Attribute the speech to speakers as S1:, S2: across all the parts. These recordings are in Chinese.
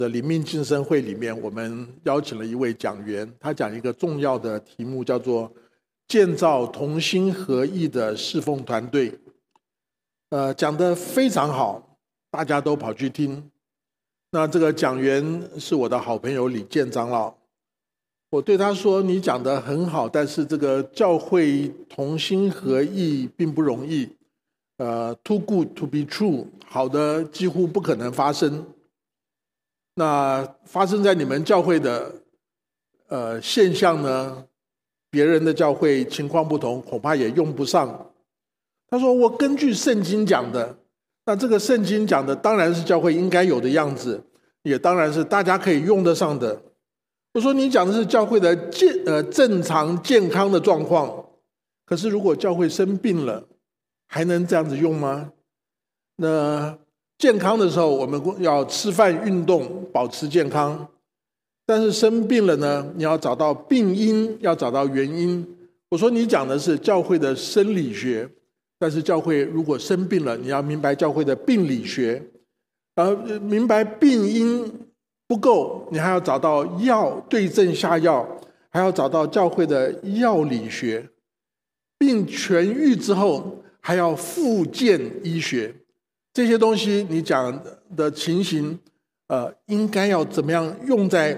S1: 的灵命晋升会里面，我们邀请了一位讲员，他讲一个重要的题目，叫做建造同心合意的侍奉团队。讲得非常好，大家都跑去听。那这个讲员是我的好朋友李健长老，我对他说：“你讲得很好，但是这个教会同心合意并不容易。too good to be true， 好的几乎不可能发生。那发生在你们教会的现象呢，别人的教会情况不同，恐怕也用不上。”他说：“我根据圣经讲的，那这个圣经讲的当然是教会应该有的样子，也当然是大家可以用得上的。”我说：“你讲的是教会的正常健康的状况，可是如果教会生病了，还能这样子用吗？那健康的时候我们要吃饭运动保持健康，但是生病了呢，你要找到病因，要找到原因。”我说：“你讲的是教会的生理学，但是教会如果生病了，你要明白教会的病理学，明白病因不够，你还要找到药，对症下药，还要找到教会的药理学。病痊愈之后，还要复健医学。这些东西你讲的情形，应该要怎么样用在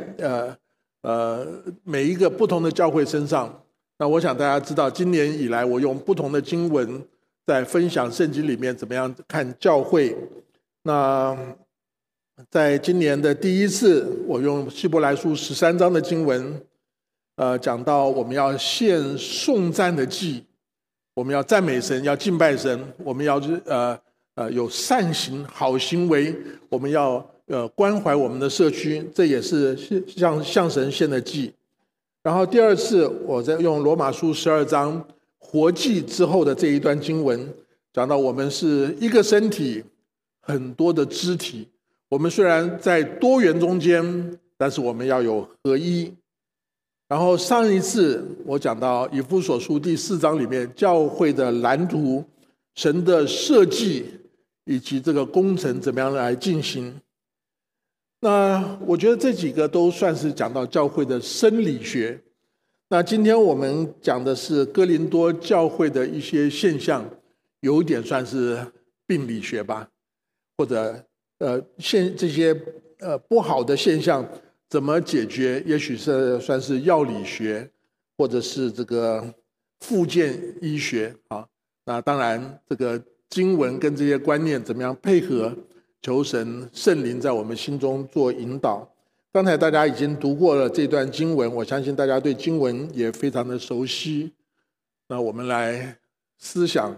S1: 每一个不同的教会身上？那我想大家知道，今年以来我用不同的经文在分享圣经里面怎么样看教会。那在今年的第一次，我用希伯来书13章的经文，讲到我们要献颂赞的祭，我们要赞美神，要敬拜神，我们要有善行好行为，我们要关怀我们的社区，这也是向神献的祭。然后第二次，我在用罗马书12章活祭之后的这一段经文，讲到我们是一个身体，很多的肢体，我们虽然在多元中间，但是我们要有合一。然后上一次我讲到以弗所书第4章里面教会的蓝图，神的设计以及这个工程怎么样来进行。那我觉得这几个都算是讲到教会的生理学。那今天我们讲的是哥林多教会的一些现象，有一点算是病理学吧，或者这些不好的现象怎么解决，也许是算是药理学，或者是这个复健医学啊。那当然这个经文跟这些观念怎么样配合，求神圣灵在我们心中做引导。刚才大家已经读过了这段经文，我相信大家对经文也非常的熟悉。那我们来思想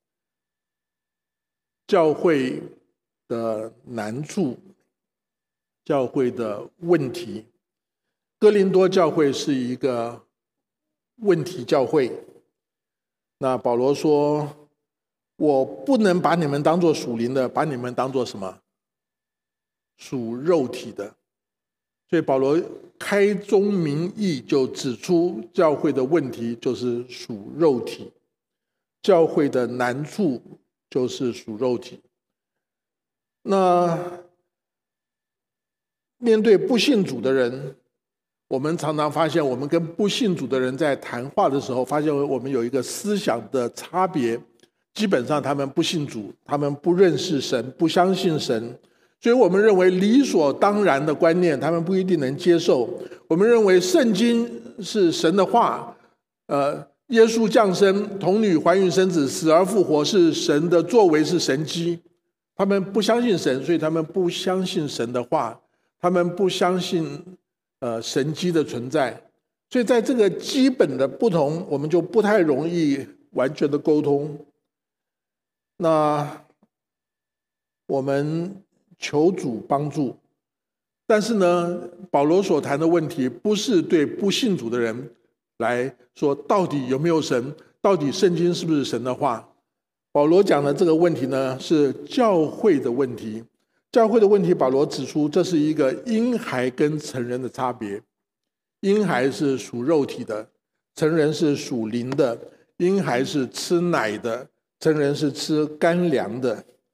S1: 教会的难处，教会的问题。哥林多教会是一个问题教会。那保罗说：“我不能把你们当作属灵的，把你们当作什么？属肉体的。”所以保罗开宗明义就指出，教会的问题就是属肉体，教会的难处就是属肉体。那面对不信主的人，我们常常发现，我们跟不信主的人在谈话的时候，发现我们有一个思想的差别。基本上他们不信主，他们不认识神，不相信神，所以我们认为理所当然的观念他们不一定能接受。我们认为圣经是神的话，耶稣降生，童女怀孕生子，死而复活是神的作为，是神迹。他们不相信神，所以他们不相信神的话，他们不相信神迹的存在。所以在这个基本的不同，我们就不太容易完全的沟通。那我们求主帮助，但是呢，保罗所谈的问题不是对不信主的人来说到底有没有神，到底圣经是不是神的话。保罗讲的这个问题呢，是教会的问题。教会的问题，保罗指出这是一个婴孩跟成人的差别。婴孩是属肉体的，成人是属灵的。婴孩是吃奶的，成人是吃干粮的。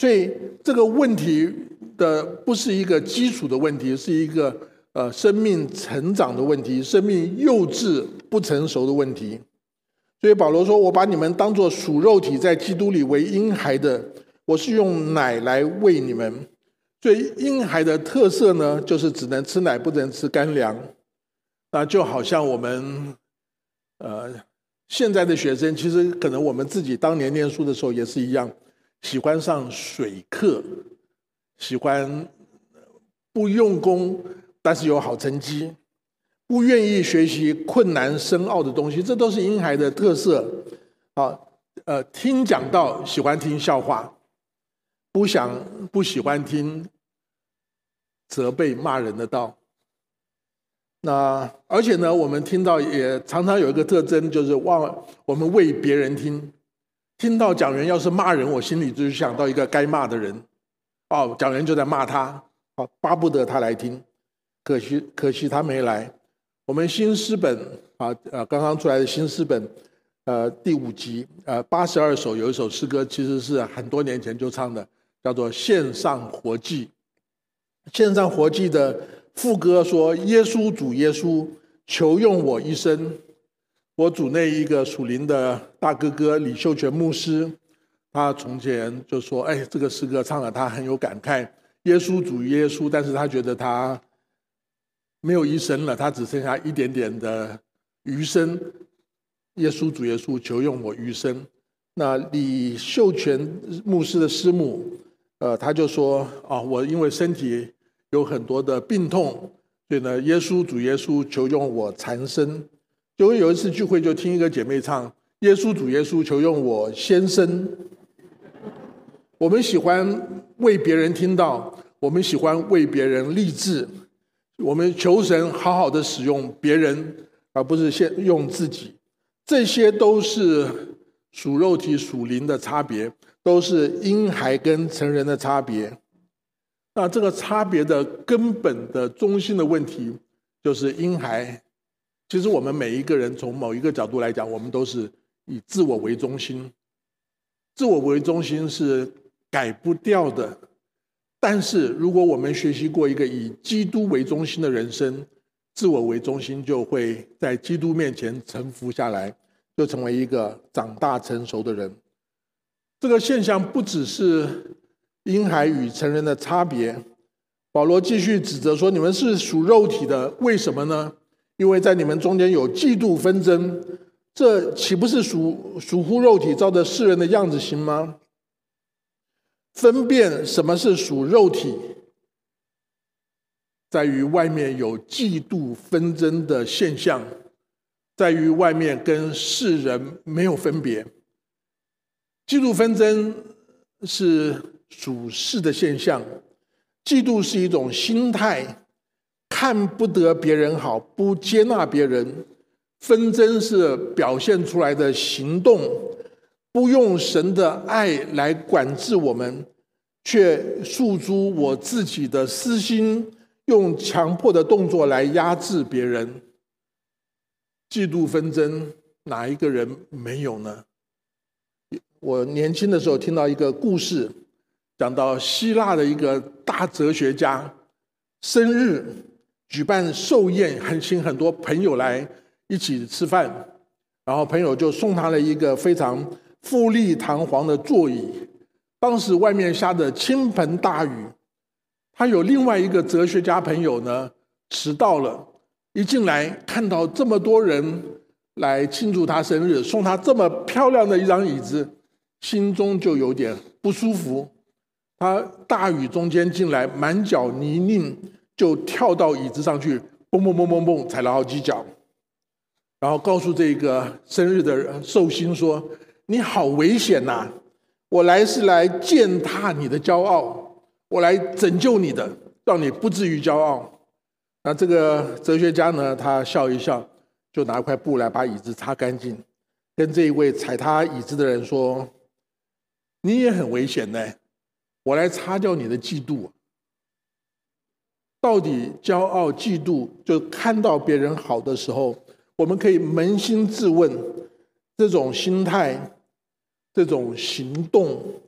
S1: 所以这个问题的不是一个基础的问题，是一个生命成长的问题，生命幼稚不成熟的问题。所以保罗说，我把你们当作属肉体，在基督里为婴孩的，我是用奶来喂你们。所以婴孩的特色呢，就是只能吃奶，不能吃干粮。那就好像我们现在的学生，其实可能我们自己当年念书的时候也是一样，喜欢上水课，喜欢不用功但是有好成绩，不愿意学习困难深奥的东西，这都是婴孩的特色。听讲道喜欢听笑话，不喜欢听责备骂人的道。那而且呢，我们听到也常常有一个特征，就是我们为别人听到讲员要是骂人，我心里就想到一个该骂的人，讲员就在骂他，巴不得他来听，可惜他没来。我们新诗本刚刚出来的新诗本第5集82首有一首诗歌，其实是很多年前就唱的，叫做《献上活祭》。献上活祭的副歌说：耶稣主耶稣，求用我一生。我组内一个属灵的大哥哥李秀全牧师，他从前就说这个诗歌唱了他很有感慨，耶稣主耶稣，但是他觉得他没有一生了，他只剩下一点点的余生。耶稣主耶稣，求用我余生。那李秀全牧师的师母他就说我因为身体有很多的病痛，所以呢，耶稣主耶稣，求用我残生。就有一次聚会，就听一个姐妹唱：耶稣主耶稣，求用我先生。我们喜欢为别人听到，我们喜欢为别人立志，我们求神好好的使用别人，而不是先用自己。这些都是属肉体属灵的差别，都是婴孩跟成人的差别。那这个差别的根本的中心的问题，就是婴孩，其实我们每一个人从某一个角度来讲，我们都是以自我为中心。自我为中心是改不掉的，但是如果我们学习过一个以基督为中心的人生，自我为中心就会在基督面前臣服下来，就成为一个长大成熟的人。这个现象不只是婴孩与成人的差别，保罗继续指责说，你们是属肉体的，为什么呢？因为在你们中间有嫉妒纷争，这岂不是属乎肉体，照着世人的样子行吗？分辨什么是属肉体，在于外面有嫉妒纷争的现象，在于外面跟世人没有分别。嫉妒纷争是属世的现象，嫉妒是一种心态，看不得别人好，不接纳别人。纷争是表现出来的行动，不用神的爱来管制我们，却诉诸我自己的私心，用强迫的动作来压制别人。嫉妒纷争，哪一个人没有呢？我年轻的时候听到一个故事，讲到希腊的一个大哲学家生日，举办寿宴，请很多朋友来一起吃饭，然后朋友就送他了一个非常富丽堂皇的座椅。当时外面下着倾盆大雨，他有另外一个哲学家朋友呢迟到了，一进来看到这么多人来庆祝他生日，送他这么漂亮的一张椅子，心中就有点不舒服。他大雨中间进来，满脚泥泞，就跳到椅子上去，蹦蹦蹦蹦蹦，踩了好几脚，然后告诉这个生日的寿星说：你好危险呐！我是来践踏你的骄傲，我来拯救你的，让你不至于骄傲。那这个哲学家呢，他笑一笑，就拿块布来把椅子擦干净，跟这一位踩他椅子的人说：你也很危险呢，我来擦掉你的嫉妒。到底骄傲嫉妒，就看到别人好的时候，我们可以扪心自问，这种心态，这种行动，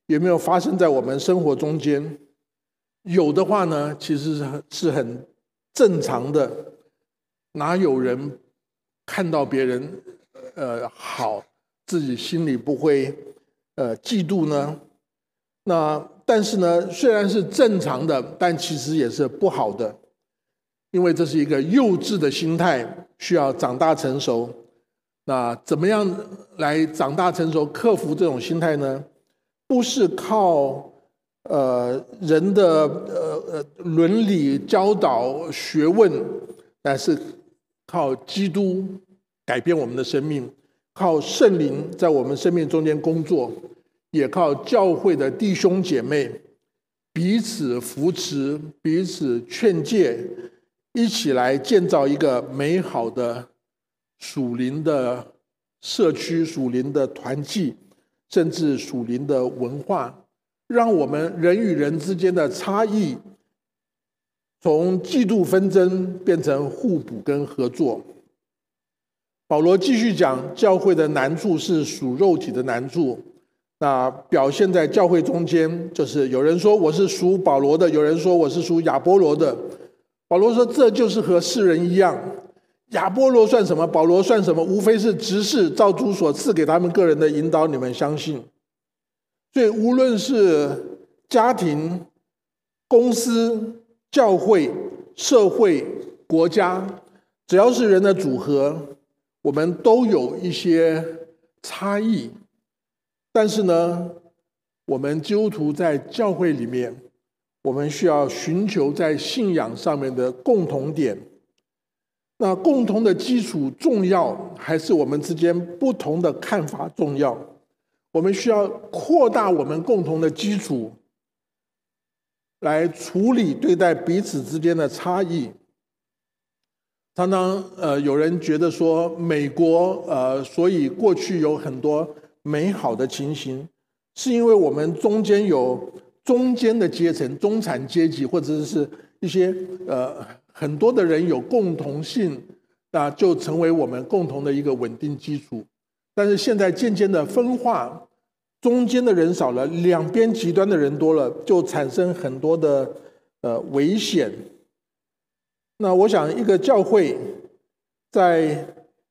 S1: 有没有发生在我们生活中间？有的话呢，其实是很正常的。哪有人看到别人好，自己心里不会嫉妒呢？但是呢，虽然是正常的，但其实也是不好的，因为这是一个幼稚的心态，需要长大成熟。那怎么样来长大成熟，克服这种心态呢？不是靠人的伦理教导学问，但是靠基督改变我们的生命，靠圣灵在我们生命中间工作，也靠教会的弟兄姐妹彼此扶持、彼此劝诫，一起来建造一个美好的属灵的社区、属灵的团契，甚至属灵的文化，让我们人与人之间的差异从嫉妒纷争变成互补跟合作。保罗继续讲，教会的难处是属肉体的难处，那表现在教会中间，就是有人说我是属保罗的，有人说我是属亚波罗的。保罗说这就是和世人一样，亚波罗算什么，保罗算什么，无非是执事照主所赐给他们个人的引导，你们相信。所以无论是家庭、公司、教会、社会、国家，只要是人的组合，我们都有一些差异。但是呢，我们基督徒在教会里面，我们需要寻求在信仰上面的共同点。那共同的基础重要，还是我们之间不同的看法重要？我们需要扩大我们共同的基础，来处理对待彼此之间的差异。常常有人觉得说，美国所以过去有很多美好的情形，是因为我们中间有中间的阶层、中产阶级，或者是一些很多的人有共同性，那就成为我们共同的一个稳定基础。但是现在渐渐的分化，中间的人少了，两边极端的人多了，就产生很多的危险。那我想，一个教会在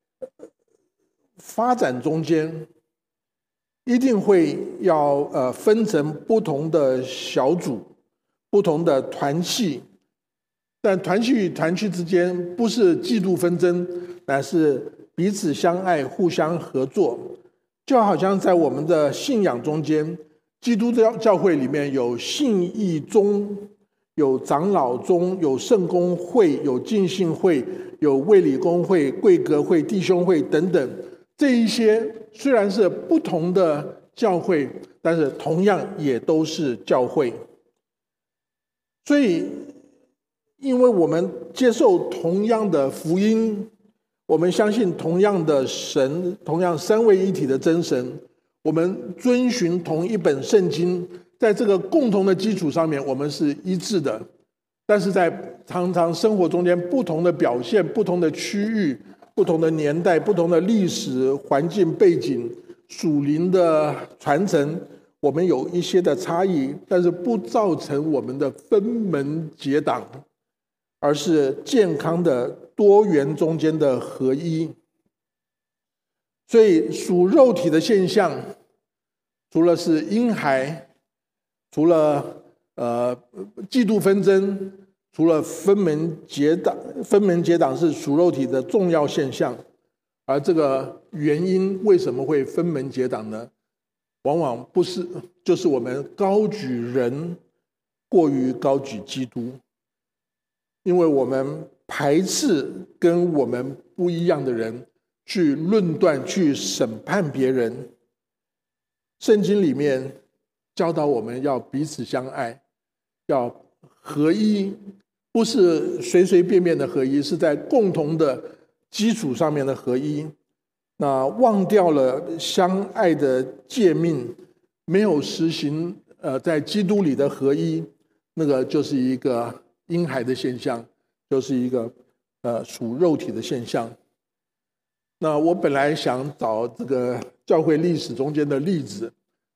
S1: 发展中间，一定会要分成不同的小组、不同的团契，但团契与团契之间不是嫉妒纷争，乃是彼此相爱、互相合作。就好像在我们的信仰中间，基督教会里面有信义宗、有长老宗、有圣公会、有浸信会、有卫理公会、贵格会、弟兄会等等。这一些虽然是不同的教会，但是同样也都是教会。所以因为我们接受同样的福音，我们相信同样的神，同样三位一体的真神，我们遵循同一本圣经，在这个共同的基础上面，我们是一致的。但是在常常生活中间不同的表现、不同的区域、不同的年代、不同的历史环境背景、属灵的传承，我们有一些的差异，但是不造成我们的分门结党，而是健康的多元中间的合一。所以属肉体的现象，除了是婴孩，除了嫉妒纷争，除了分门结党是属肉体的重要现象。而这个原因为什么会分门结党呢？往往不是，就是我们高举人过于高举基督，因为我们排斥跟我们不一样的人，去论断、去审判别人。圣经里面教导我们要彼此相爱，要合一，不是随随便便的合一，是在共同的基础上面的合一。那忘掉了相爱的诫命，没有实行在基督里的合一，那个就是一个婴孩的现象，就是一个属肉体的现象。那我本来想找这个教会历史中间的例子，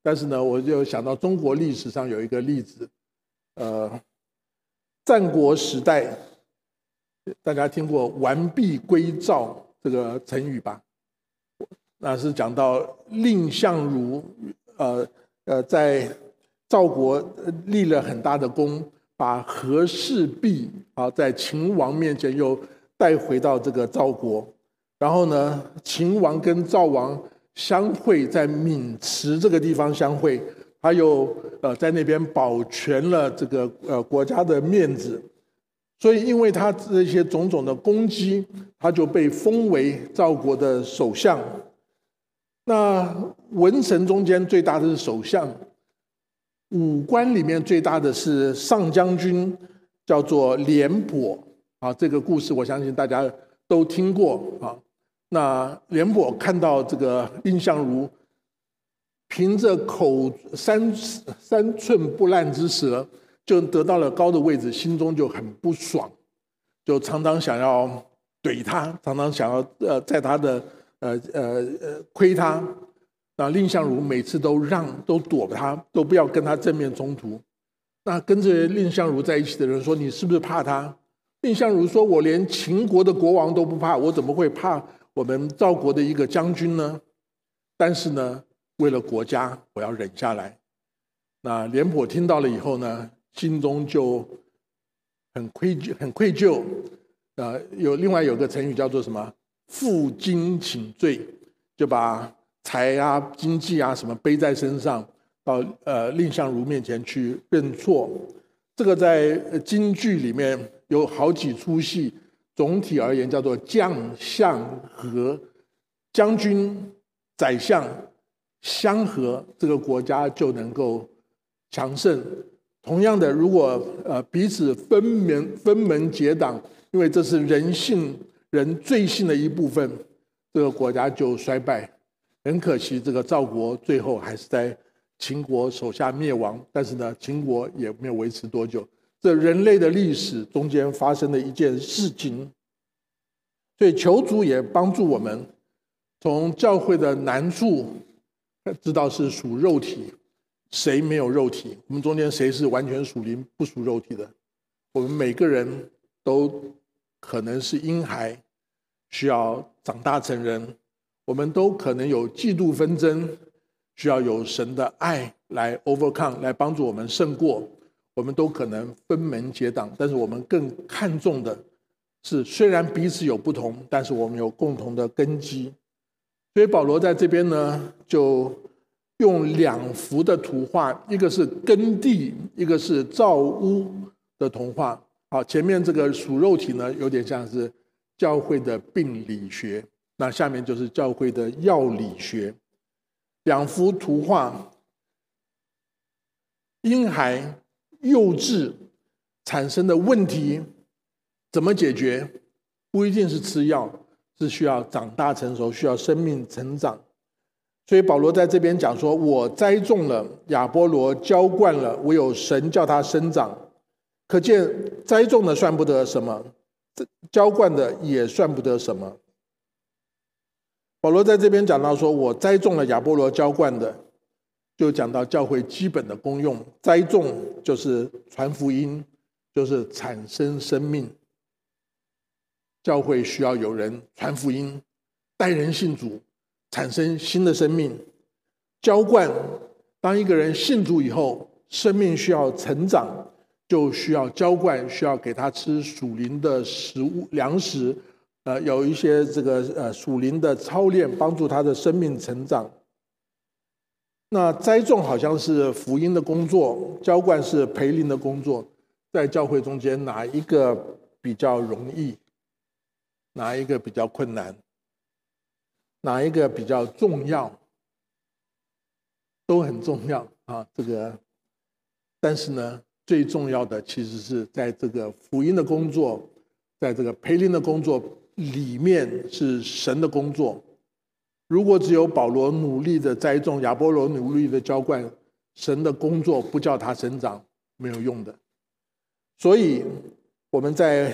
S1: 但是呢，我就想到中国历史上有一个例子，战国时代，大家听过完璧归赵这个成语吧？那是讲到蔺相如，在赵国立了很大的功，把和氏璧在秦王面前又带回到这个赵国，然后呢，秦王跟赵王相会，在渑池这个地方相会，他又在那边保全了这个国家的面子，所以因为他这些种种的功绩，他就被封为赵国的首相。那文臣中间最大的是首相，武官里面最大的是上将军，叫做廉颇这个故事我相信大家都听过那廉颇看到这个蔺相如凭着口三寸不烂之舌就得到了高的位置，心中就很不爽，就常常想要怼他，常常想要在他的亏他。那蔺相如每次都躲他，都不要跟他正面冲突。那跟着蔺相如在一起的人说：“你是不是怕他？”蔺相如说：“我连秦国的国王都不怕，我怎么会怕我们赵国的一个将军呢？”但是呢，为了国家，我要忍下来。那廉颇听到了以后呢，心中就很愧疚。另外有个成语叫做什么？负荆请罪，就把财经济什么背在身上，到蔺相如面前去认错。这个在京剧里面有好几出戏，总体而言叫做将相和，将军、宰相相和，这个国家就能够强盛。同样的，如果彼此分门结党，因为这是人罪性的一部分，这个国家就衰败。很可惜，这个赵国最后还是在秦国手下灭亡，但是呢，秦国也没有维持多久。这人类的历史中间发生的一件事情，所以求主也帮助我们，从教会的难处知道是属肉体，谁没有肉体？我们中间谁是完全属灵不属肉体的？我们每个人都可能是婴孩，需要长大成人。我们都可能有嫉妒纷争，需要有神的爱来 overcome， 来帮助我们胜过。我们都可能分门结党，但是我们更看重的是，虽然彼此有不同，但是我们有共同的根基。所以保罗在这边呢，就用2幅的图画，一个是耕地，一个是造屋的图画。好，前面这个属肉体呢，有点像是教会的病理学。那下面就是教会的药理学，2幅图画，婴孩幼稚产生的问题怎么解决？不一定是吃药，是需要长大成熟，需要生命成长。所以保罗在这边讲说：“我栽种了，亚波罗浇灌了，唯有神叫它生长。”可见栽种的算不得什么，浇灌的也算不得什么。保罗在这边讲到说，我栽种了，亚波罗浇灌的，就讲到教会基本的功用。栽种就是传福音，就是产生生命。教会需要有人传福音，带人信主，产生新的生命。浇灌，当一个人信主以后，生命需要成长，就需要浇灌，需要给他吃属灵的食物、粮食。有一些这个属灵的操练，帮助他的生命成长。那栽种好像是福音的工作，浇灌是培灵的工作。在教会中间，哪一个比较容易？哪一个比较困难？哪一个比较重要？都很重要这个，但是呢，最重要的其实是在这个福音的工作，在这个培灵的工作里面是神的工作。如果只有保罗努力的栽种，亚波罗努力的浇灌，神的工作不叫他生长，没有用的。所以我们在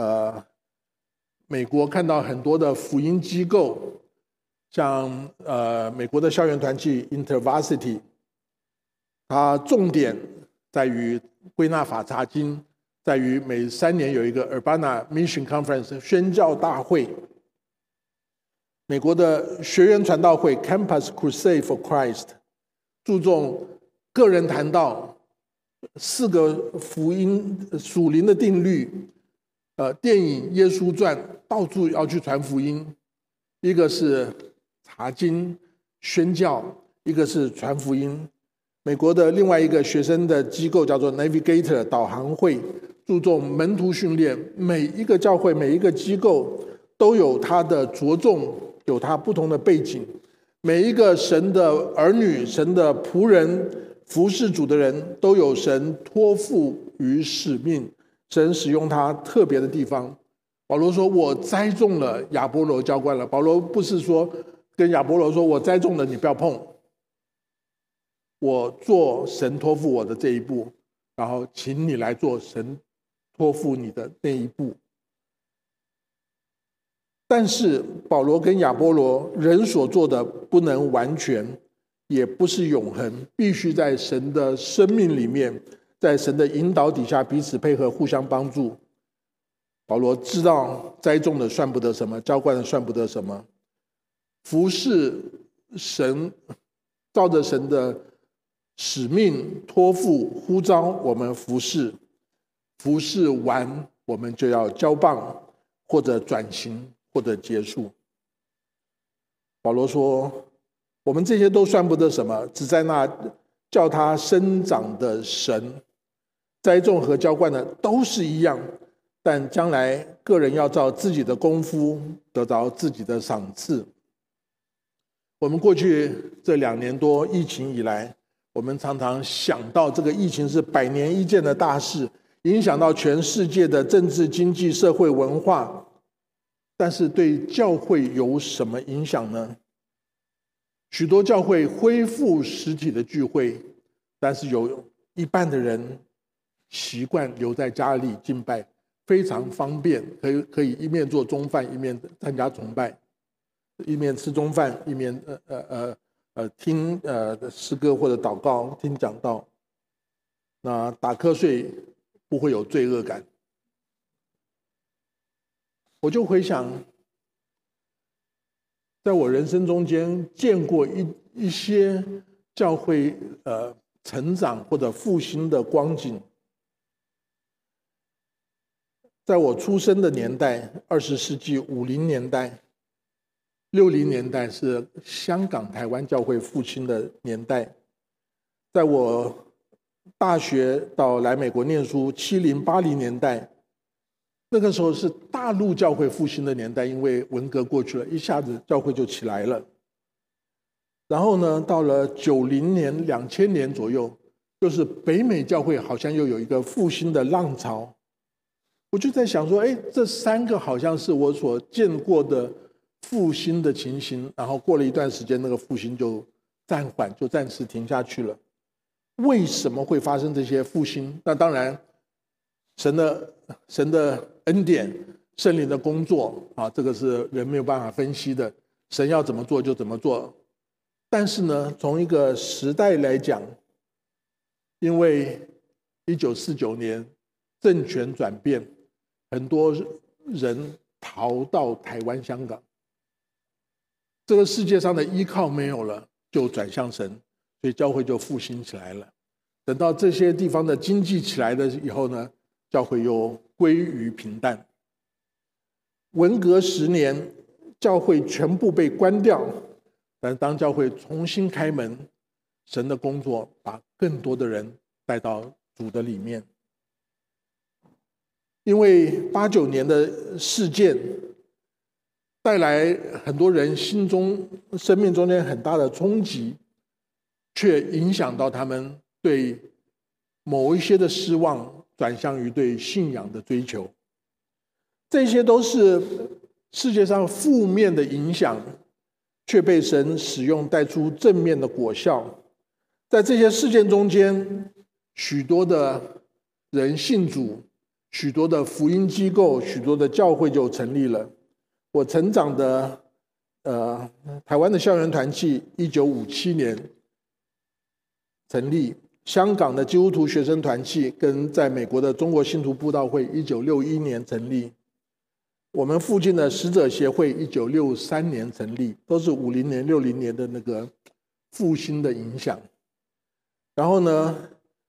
S1: 美国看到很多的福音机构，像美国的校园团契 InterVarsity， 它重点在于归纳法查经，在于每3年有一个 Urbana Mission Conference 宣教大会。美国的学园传道会 Campus Crusade for Christ 注重个人谈道，4个福音属灵的定律，电影《耶稣传》到处要去传福音，一个是查经宣教，一个是传福音。美国的另外一个学生的机构叫做 Navigator 导航会，注重门徒训练，每一个教会每一个机构都有它的着重，有它不同的背景，每一个神的儿女神的仆人服侍主的人都有神托付与使命，神使用他特别的地方。保罗说我栽种了，亚波罗浇灌了。保罗不是说跟亚波罗说我栽种了你不要碰，我做神托付我的这一步，然后请你来做神托付你的那一步。但是保罗跟亚波罗人所做的不能完全，也不是永恒，必须在神的生命里面，在神的引导底下彼此配合，互相帮助。保罗知道栽种的算不得什么，浇灌的算不得什么，服侍神，照着神的使命托付呼召我们服侍，服侍完我们就要交棒，或者转型，或者结束。保罗说我们这些都算不得什么，只在那叫他生长的神。栽种和浇灌的都是一样，但将来个人要照自己的功夫得着自己的赏赐。我们过去这2年多疫情以来，我们常常想到这个疫情是100年一见的大事，影响到全世界的政治、经济、社会、文化，但是对教会有什么影响呢？许多教会恢复实体的聚会，但是有一半的人习惯留在家里敬拜，非常方便，可以一面做中饭，一面参加崇拜，一面吃中饭，一面听诗歌或者祷告，听讲道。那打瞌睡不会有罪恶感。我就回想，在我人生中间见过一些教会成长或者复兴的光景。在我出生的年代，20世纪50年代、60年代是香港、台湾教会复兴的年代。在我大学到来美国念书，70、80年代，那个时候是大陆教会复兴的年代，因为文革过去了，一下子教会就起来了。然后呢，到了90年、2000年左右，就是北美教会好像又有一个复兴的浪潮。我就在想说，这3个好像是我所见过的复兴的情形，然后过了一段时间，那个复兴就暂缓，就暂时停下去了。为什么会发生这些复兴？那当然，神的恩典、圣灵的工作啊，这个是人没有办法分析的。神要怎么做就怎么做。但是呢，从一个时代来讲，因为1949年政权转变，很多人逃到台湾、香港，这个世界上的依靠没有了，就转向神，所以教会就复兴起来了。等到这些地方的经济起来了以后呢，教会又归于平淡。文革10年，教会全部被关掉，但是当教会重新开门，神的工作把更多的人带到主的里面。因为89年的事件带来很多人心中生命中间很大的冲击，却影响到他们对某一些的失望，转向于对信仰的追求。这些都是世界上负面的影响，却被神使用带出正面的果效。在这些事件中间，许多的人信主，许多的福音机构，许多的教会就成立了。我成长的台湾的校园团契，1957年成立， 香港的基督徒学生团契跟在美国的中国信徒布道会1961年成立，我们附近的使者协会1963年成立，都是50年、60年的那个复兴的影响。然后呢，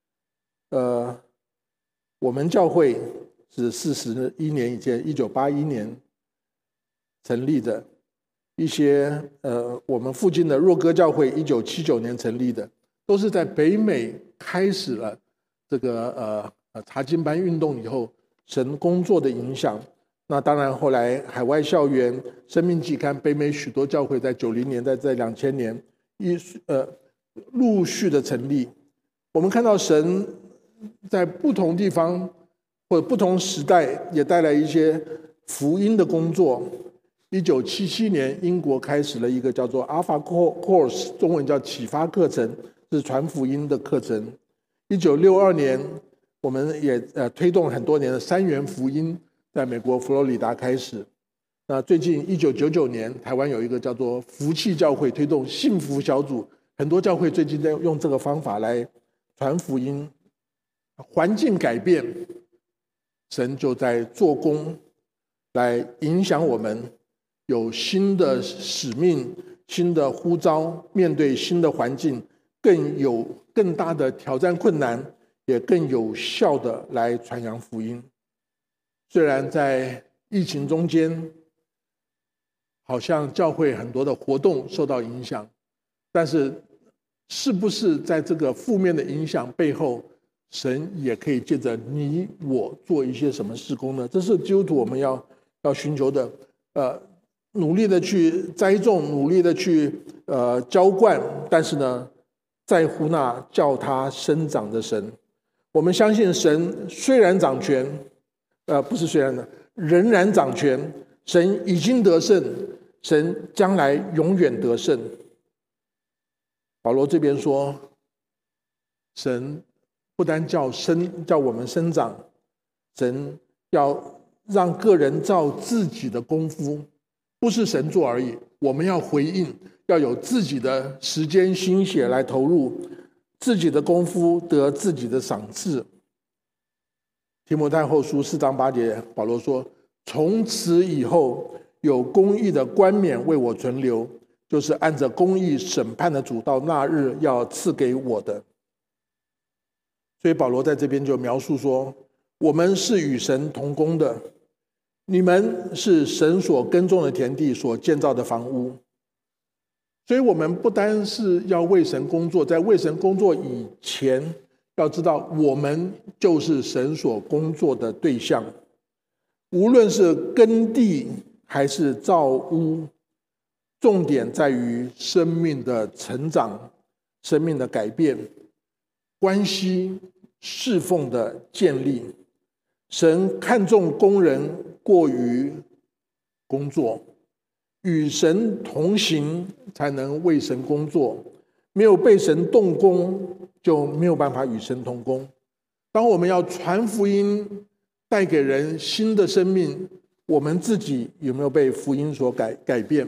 S1: 我们教会是41年以前，1981年成立的。一些我们附近的若歌教会1979年成立的，都是在北美开始了这个查经班运动以后，神工作的影响。那当然后来海外校园、生命季刊、北美许多教会在90年代、在2000年陆续的成立。我们看到神在不同地方或者不同时代也带来一些福音的工作。1977年，英国开始了一个叫做 Alpha Course， 中文叫启发课程，是传福音的课程。1962年，我们也推动很多年的3元福音，在美国佛罗里达开始。那最近1999年，台湾有一个叫做福气教会，推动幸福小组，很多教会最近在用这个方法来传福音。环境改变，神就在做工，来影响我们。有新的使命、新的呼召，面对新的环境，更大的挑战困难，也更有效的来传扬福音。虽然在疫情中间，好像教会很多的活动受到影响，但是不是在这个负面的影响背后，神也可以借着你我做一些什么事工呢？这是基督徒我们要寻求的。努力的去栽种，努力的去浇灌，但是呢，在乎那叫它生长的神。我们相信神虽然掌权，不是虽然的，仍然掌权。神已经得胜，神将来永远得胜。保罗这边说，神不单叫我们生长，神要让个人照自己的功夫。不是神做而已，我们要回应，要有自己的时间心血来投入，自己的功夫得自己的赏赐。提摩太后书4章8节，保罗说：从此以后，有公义的冠冕为我存留，就是按着公义审判的主到那日要赐给我的。所以保罗在这边就描述说，我们是与神同工的。你们是神所耕种的田地，所建造的房屋。所以我们不单是要为神工作，在为神工作以前，要知道我们就是神所工作的对象。无论是耕地还是造屋，重点在于生命的成长、生命的改变、关系侍奉的建立。神看重工人过于工作，与神同行才能为神工作，没有被神动工，就没有办法与神同工。当我们要传福音，带给人新的生命，我们自己有没有被福音所改变？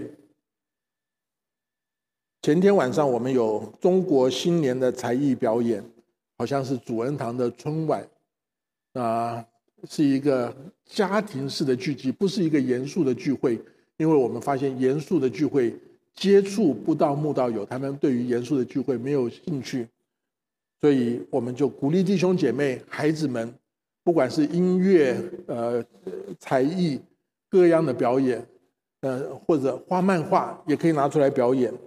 S1: 前天晚上我们有中国新年的才艺表演，好像是主恩堂的春晚，是一个家庭式的聚集，不是一个严肃的聚会。因为我们发现严肃的聚会接触不到慕道友，他们对于严肃的聚会没有兴趣，所以我们就鼓励弟兄姐妹、孩子们，不管是音乐、才艺、各样的表演，或者画漫画，也可以拿出来表演。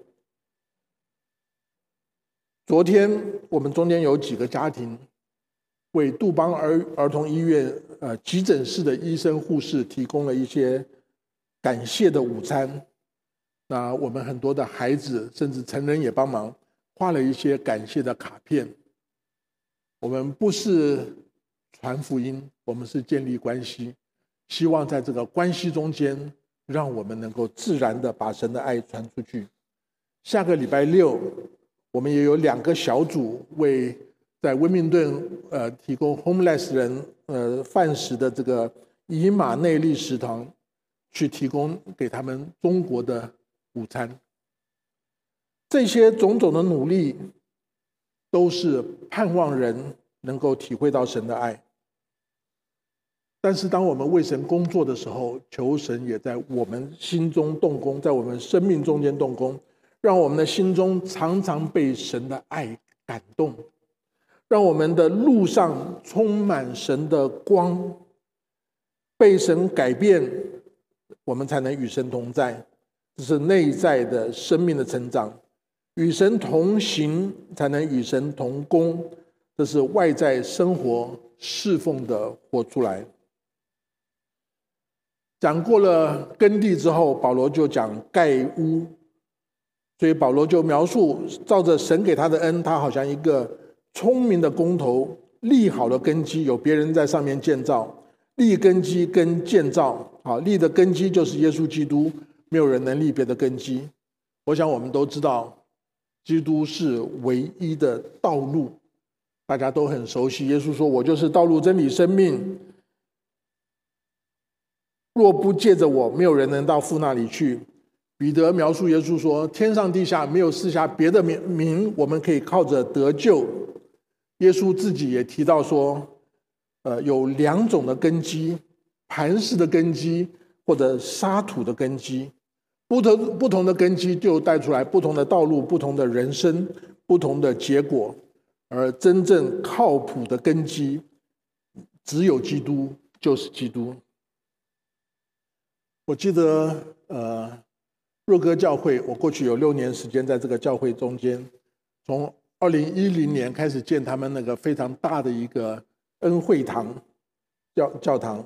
S1: 昨天我们中间有几个家庭为杜邦儿童医院急诊室的医生护士提供了一些感谢的午餐。那我们很多的孩子甚至成人也帮忙画了一些感谢的卡片。我们不是传福音，我们是建立关系，希望在这个关系中间，让我们能够自然的把神的爱传出去。下个礼拜六，我们也有2个小组为在温明顿提供 homeless 人饭食的这个以马内利食堂去提供给他们中国的午餐。这些种种的努力都是盼望人能够体会到神的爱。但是当我们为神工作的时候，求神也在我们心中动工，在我们生命中间动工，让我们的心中常常被神的爱感动，让我们的路上充满神的光，被神改变，我们才能与神同在。这是内在的生命的成长。与神同行才能与神同工，这是外在生活侍奉的活出来。讲过了耕地之后，保罗就讲盖屋。所以保罗就描述，照着神给他的恩，他好像一个聪明的工头，立好了根基，有别人在上面建造。立根基跟建造，好，立的根基就是耶稣基督，没有人能立别的根基。我想我们都知道，基督是唯一的道路，大家都很熟悉。耶稣说：“我就是道路、真理、生命。若不借着我，没有人能到父那里去。”彼得描述耶稣说：“天上地下没有赐下别的名，我们可以靠着得救。”耶稣自己也提到说，有2种的根基，磐石的根基或者沙土的根基。不同的根基就带出来不同的道路、不同的人生、不同的结果。而真正靠谱的根基，只有基督，就是基督。我记得若歌教会，我过去有6年时间在这个教会中间，从2010年开始建他们那个非常大的一个恩惠堂教堂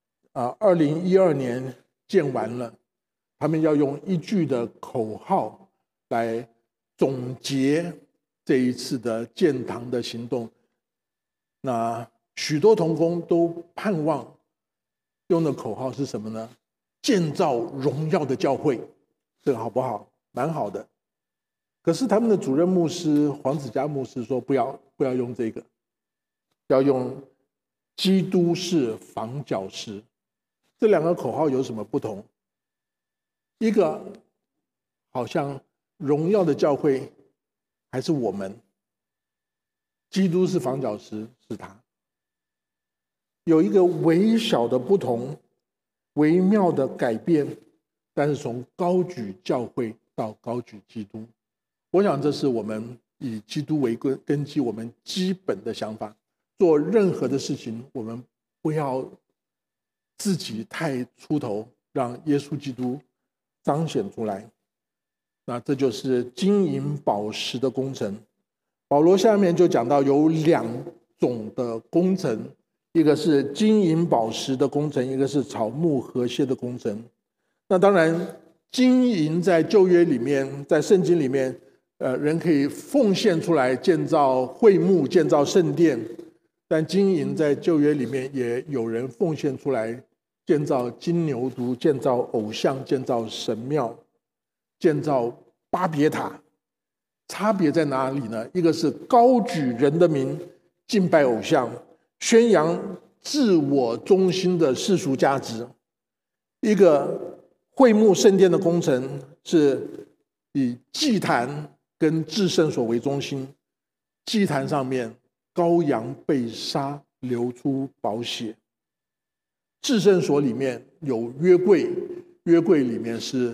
S1: ，2012年建完了，他们要用一句的口号来总结这一次的建堂的行动。那许多同工都盼望用的口号是什么呢？建造荣耀的教会，这个好不好？蛮好的。可是他们的主任牧师黄子嘉牧师说不要用这个，要用基督是房角石。这2个口号有什么不同？一个好像荣耀的教会还是我们，基督是房角石是他，有一个微小的不同，微妙的改变，但是从高举教会到高举基督，我想这是我们以基督为根基，我们基本的想法。做任何的事情，我们不要自己太出头，让耶稣基督彰显出来。那这就是金银宝石的工程。保罗下面就讲到有2种的工程，一个是金银宝石的工程，一个是草木禾秸的工程。那当然金银在旧约里面，在圣经里面人可以奉献出来建造会幕、建造圣殿，但金银在旧约里面也有人奉献出来建造金牛犊、建造偶像、建造神庙、建造巴别塔。差别在哪里呢？一个是高举人的名，敬拜偶像，宣扬自我中心的世俗价值；一个会幕圣殿的工程是以祭坛跟至圣所为中心，祭坛上面羔羊被杀，流出宝血；至圣所里面有约柜，约柜里面是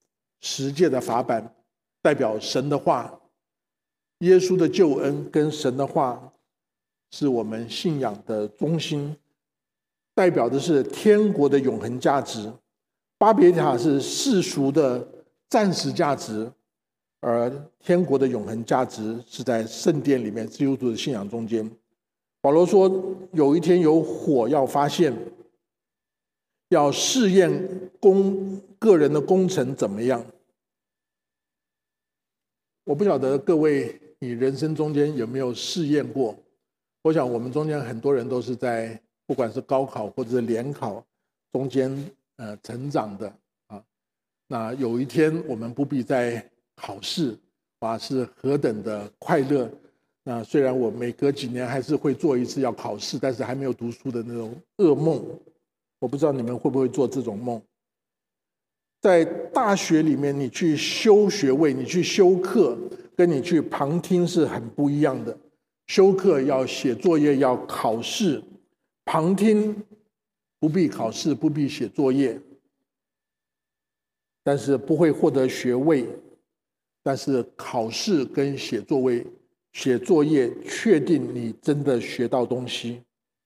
S1: 10诫的法版，代表神的话。耶稣的救恩跟神的话是我们信仰的中心，代表的是天国的永恒价值。巴别塔是世俗的暂时价值，而天国的永恒价值是在圣殿里面基督徒的信仰中间。保罗说有一天有火要发现，要试验个人的工程怎么样。我不晓得各位你人生中间有没有试验过。我想我们中间很多人都是在不管是高考或者是联考中间成长的啊。那有一天我们不必再考试，是何等的快乐。那虽然我每隔几年还是会做一次要考试，但是还没有读书的那种噩梦。我不知道你们会不会做这种梦。在大学里面你去修学位，你去修课， 跟你去旁听是很不一样的。修课要写作业，要考试，旁听不必考试，不必写作业，但是不会获得学位。但是考试跟写作业确定你真的学到东西。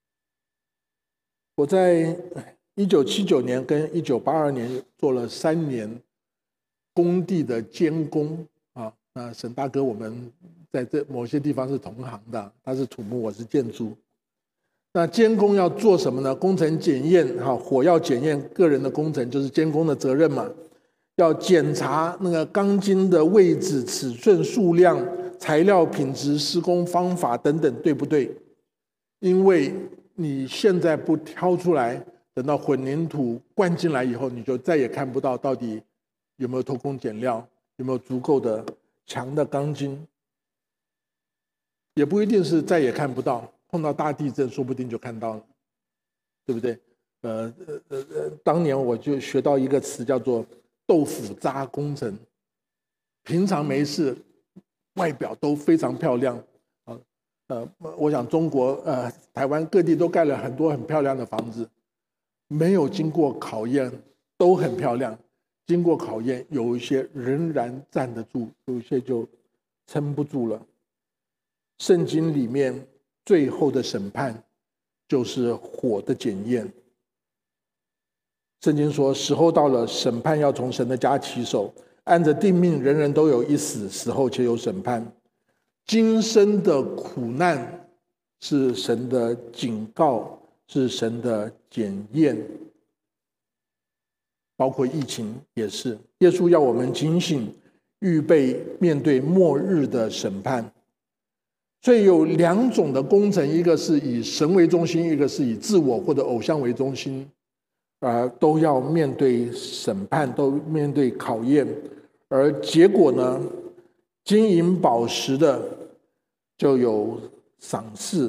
S1: 我在1979年跟1982年做了3年工地的监工啊。那沈大哥我们在这某些地方是同行的，他是土木，我是建筑。那监工要做什么呢？工程检验，火药检验，个人的工程就是监工的责任嘛。要检查那个钢筋的位置、尺寸、数量、材料品质、施工方法等等，对不对？因为你现在不挑出来，等到混凝土灌进来以后，你就再也看不到到底有没有偷工减料，有没有足够的强的钢筋，也不一定是再也看不到，碰到大地震说不定就看到了，对不对？当年我就学到一个词叫做豆腐渣工程，平常没事，外表都非常漂亮。我想中国台湾各地都盖了很多很漂亮的房子，没有经过考验都很漂亮，经过考验有一些仍然站得住，有一些就撑不住了。圣经里面最后的审判就是火的检验。圣经说，时候到了，审判要从神的家起手，按着定命，人人都有一死，死后且有审判。今生的苦难是神的警告，是神的检验，包括疫情也是。耶稣要我们警醒，预备面对末日的审判。所以有2种的工程，一个是以神为中心，一个是以自我或者偶像为中心，都要面对审判，都面对考验。而结果呢，金银宝石的就有赏赐，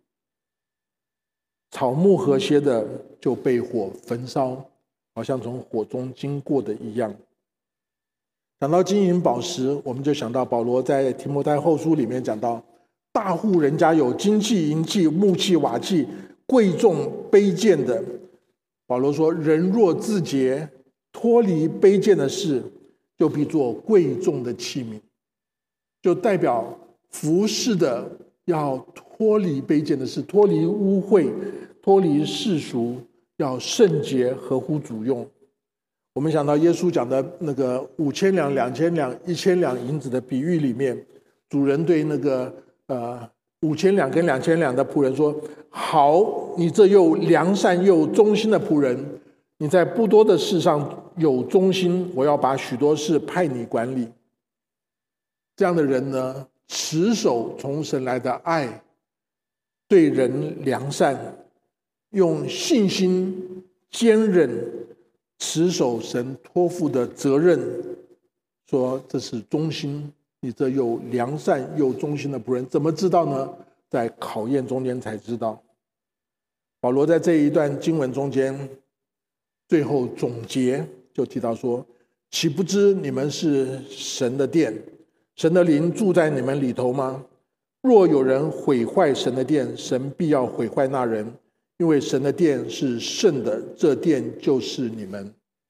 S1: 草木禾秸的就被火焚烧，好像从火中经过的一样。讲到金银宝石，我们就想到保罗在提摩太后书里面讲到，大户人家有金器、银器、木器、瓦器，贵重卑贱的。保罗说，人若自洁，脱离卑贱的事，就必做贵重的器皿，就代表服侍的要脱离卑贱的事，脱离污秽，脱离世俗，要圣洁，合乎主用。我们想到耶稣讲的那个5000两、2000两、1000两银子的比喻里面，主人对那个5000两跟2000两的仆人说，好，你这又良善又忠心的仆人，你在不多的事上有忠心，我要把许多事派你管理。这样的人呢，持守从神来的爱，对人良善，用信心坚忍持守神托付的责任，说这是忠心。你这又良善又忠心的仆人，怎么知道呢？在考验中间才知道。保罗在这一段经文中间最后总结就提到说，岂不知你们是神的殿，神的灵住在你们里头吗？若有人毁坏神的殿，神必要毁坏那人，因为神的殿是圣的，这殿就是你们。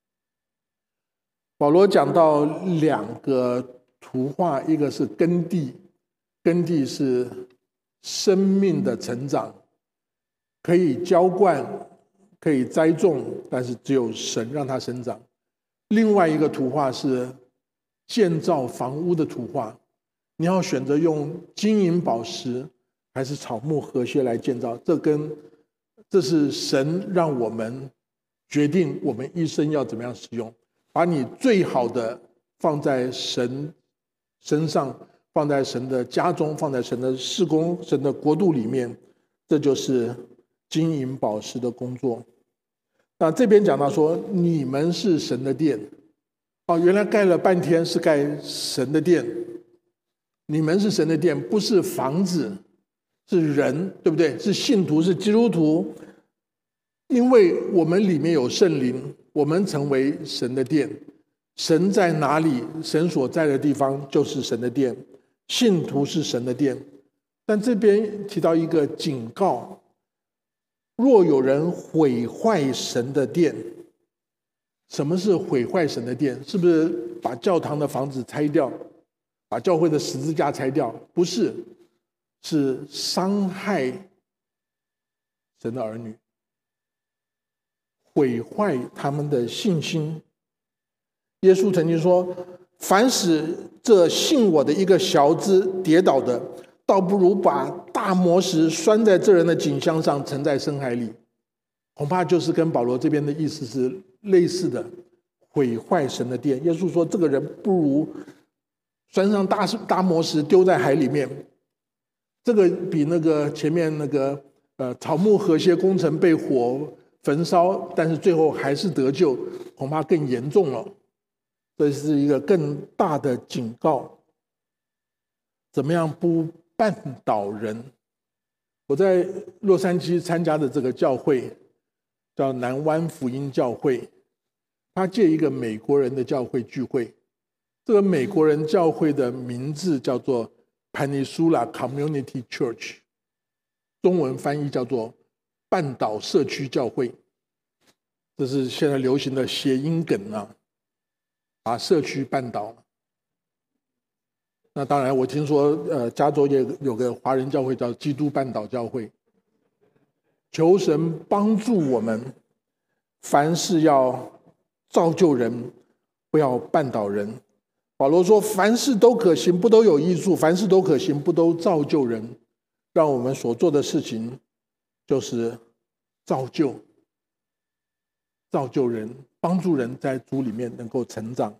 S1: 保罗讲到2个图画，一个是耕地，耕地是生命的成长，可以浇灌，可以栽种，但是只有神让它生长。另外一个图画是建造房屋的图画，你要选择用金银宝石还是草木禾秸来建造，这是神让我们决定我们一生要怎么样使用，把你最好的放在神身上，放在神的家中，放在神的事工、神的国度里面，这就是金银宝石的工作。那这边讲到说，你们是神的殿，原来盖了半天是盖神的殿，你们是神的殿，不是房子，是人，对不对？是信徒，是基督徒，因为我们里面有圣灵，我们成为神的殿。神在哪里，神所在的地方就是神的殿。 信徒是神的殿。但这边提到一个警告，若有人毁坏神的殿。什么是毁坏神的殿？是不是把教堂的房子拆掉，把教会的十字架拆掉？不是，是伤害神的儿女，毁坏他们的信心。耶稣曾经说，凡使这信我的一个小子跌倒的，倒不如把大磨石拴在这人的颈项上，沉在深海里。恐怕就是跟保罗这边的意思是类似的，毁坏神的殿。耶稣说，这个人不如拴上大磨石丢在海里面，这个比那个前面那个草木禾秸工程被火焚烧，但是最后还是得救，恐怕更严重了。这是一个更大的警告，怎么样不绊倒人？我在洛杉矶参加的这个教会叫南湾福音教会，他借一个美国人的教会聚会，这个美国人教会的名字叫做 Peninsula Community Church， 中文翻译叫做半岛社区教会，这是现在流行的谐音梗啊，把社区绊倒。那当然我听说加州也有个华人教会叫基督半岛教会。求神帮助我们，凡事要造就人，不要绊倒人。保罗说，凡事都可行，不都有益处；凡事都可行，不都造就人。让我们所做的事情就是造就人，帮助人在主里面能够成长。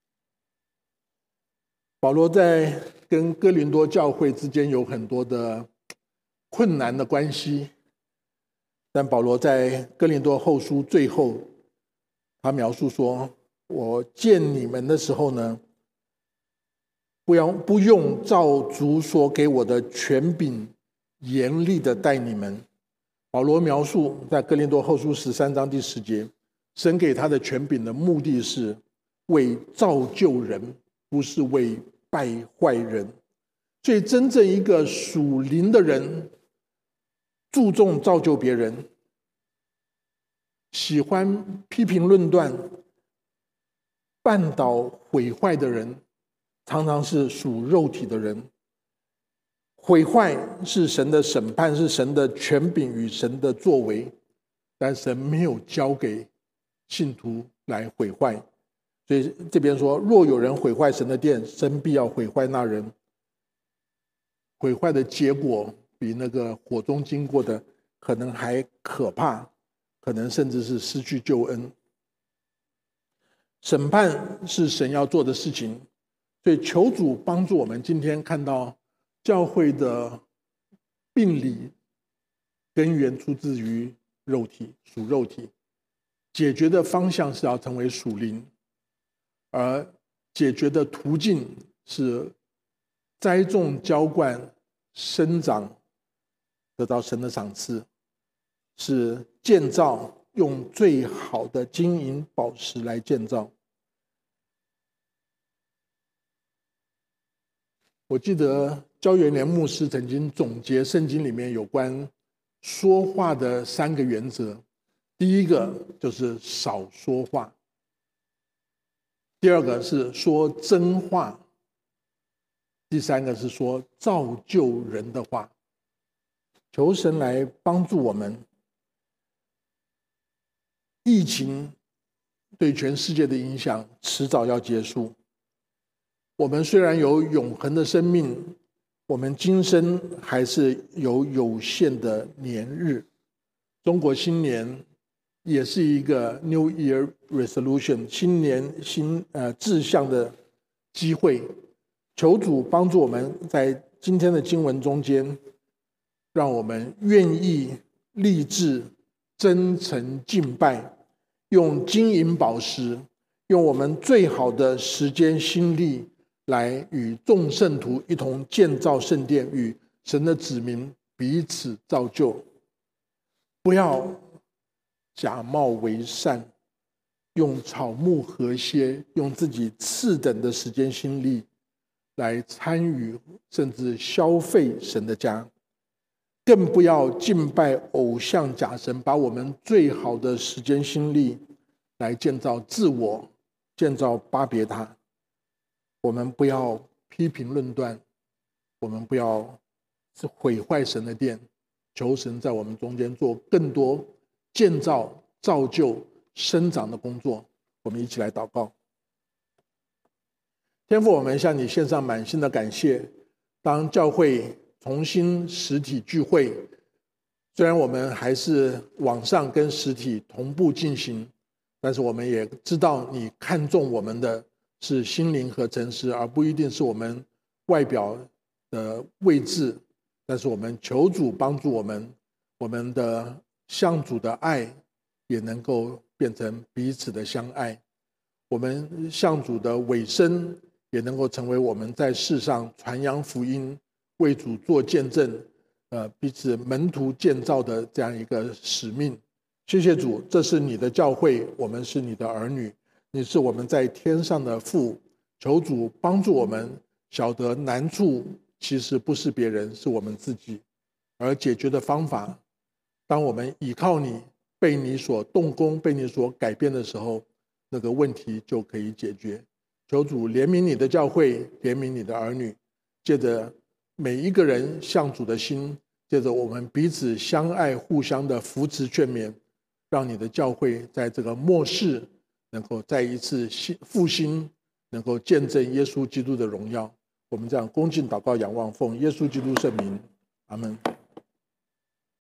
S1: 保罗在跟哥林多教会之间有很多的困难的关系，但保罗在哥林多后书最后，他描述说，我见你们的时候呢，不用照主所给我的权柄严厉的待你们。保罗描述在哥林多后书13章第10节，神给他的权柄的目的是为造就人，不是为败坏人。所以真正一个属灵的人，注重造就别人，喜欢批评论断、绊倒毁坏的人，常常是属肉体的人。毁坏是神的审判，是神的权柄与神的作为，但神没有交给信徒来毁坏。所以这边说，若有人毁坏神的殿，神必要毁坏那人。毁坏的结果比那个火中经过的可能还可怕，可能甚至是失去救恩。审判是神要做的事情，所以求主帮助我们今天看到教会的病理根源出自于肉体，属肉体，解决的方向是要成为属灵，而解决的途径是栽种、浇灌、生长，得到神的赏赐，是建造，用最好的金银宝石来建造。我记得焦元年牧师曾经总结圣经里面有关说话的3个原则，第一个就是少说话，第二个是说真话，第三个是说造就人的话。求神来帮助我们。疫情对全世界的影响迟早要结束，我们虽然有永恒的生命，我们今生还是有限的年日。中国新年也是一个 New Year Resolution 新年志向的机会。求主帮助我们在今天的经文中间，让我们愿意立志真诚敬拜，用金银宝石，用我们最好的时间心力来与众圣徒一同建造圣殿，与神的子民彼此造就。不要假冒为善，用草木禾秸，用自己次等的时间心力来参与甚至消费神的家，更不要敬拜偶像假神，把我们最好的时间心力来建造自我，建造巴别塔。我们不要批评论断，我们不要毁坏神的殿，求神在我们中间做更多建造、造就、生长的工作。我们一起来祷告。天父，我们向你献上满心的感谢。当教会重新实体聚会，虽然我们还是网上跟实体同步进行，但是我们也知道你看重我们的是心灵和诚实，而不一定是我们外表的位置。但是我们求主帮助我们，我们的向主的爱也能够变成彼此的相爱，我们向主的委身也能够成为我们在世上传扬福音、为主做见证、彼此门徒建造的这样一个使命。谢谢主，这是你的教会，我们是你的儿女，你是我们在天上的父。求主帮助我们晓得难处其实不是别人，是我们自己，而解决的方法，当我们倚靠你，被你所动工、被你所改变的时候，那个问题就可以解决。求主怜悯你的教会，怜悯你的儿女，借着每一个人向主的心，借着我们彼此相爱、互相的扶持劝勉，让你的教会在这个末世能够再一次复兴，能够见证耶稣基督的荣耀。我们这样恭敬祷告仰望，奉耶稣基督圣名，阿们。